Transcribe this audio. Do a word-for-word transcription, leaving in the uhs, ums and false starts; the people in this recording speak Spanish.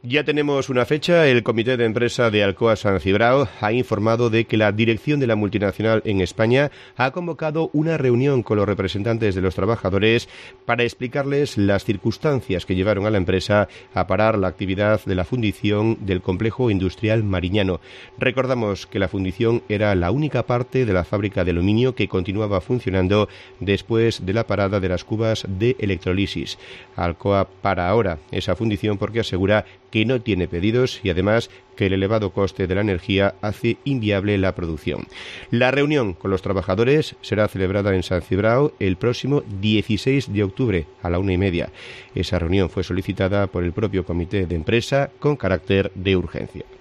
Ya tenemos una fecha. El comité de empresa de Alcoa San Cibrao ha informado de que la dirección de la multinacional en España ha convocado una reunión con los representantes de los trabajadores para explicarles las circunstancias que llevaron a la empresa a parar la actividad de la fundición del complejo industrial Mariñano. Recordamos que la fundición era la única parte de la fábrica de aluminio que continuaba funcionando después de la parada de las cubas de electrolisis. Alcoa para ahora esa fundición porque asegura que no tiene pedidos y además que el elevado coste de la energía hace inviable la producción. La reunión con los trabajadores será celebrada en San Cibrao el próximo dieciséis de octubre a la una y media. Esa reunión fue solicitada por el propio comité de empresa con carácter de urgencia.